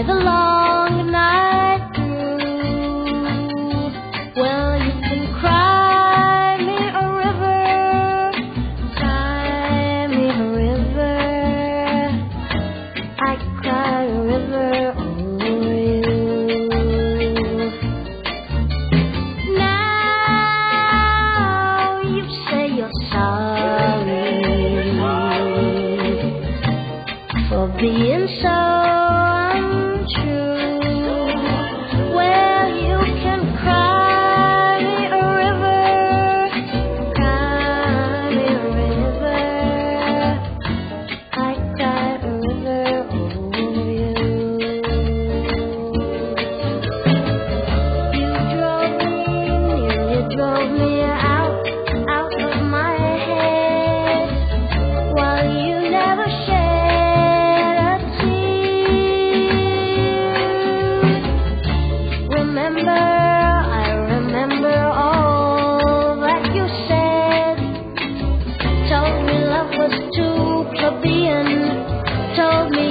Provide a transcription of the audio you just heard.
the long night through. Well, you can cry me a river, cry me a river. I cry a river over you. Now you say you're sorry for being so untrue. Well, you can cry me a river, cry me a river. I cry a river over you. You drove me near, you drove me out of my head, while you never shed a tear. Remember, I remember all that you said. Told me love was too plebeian, told me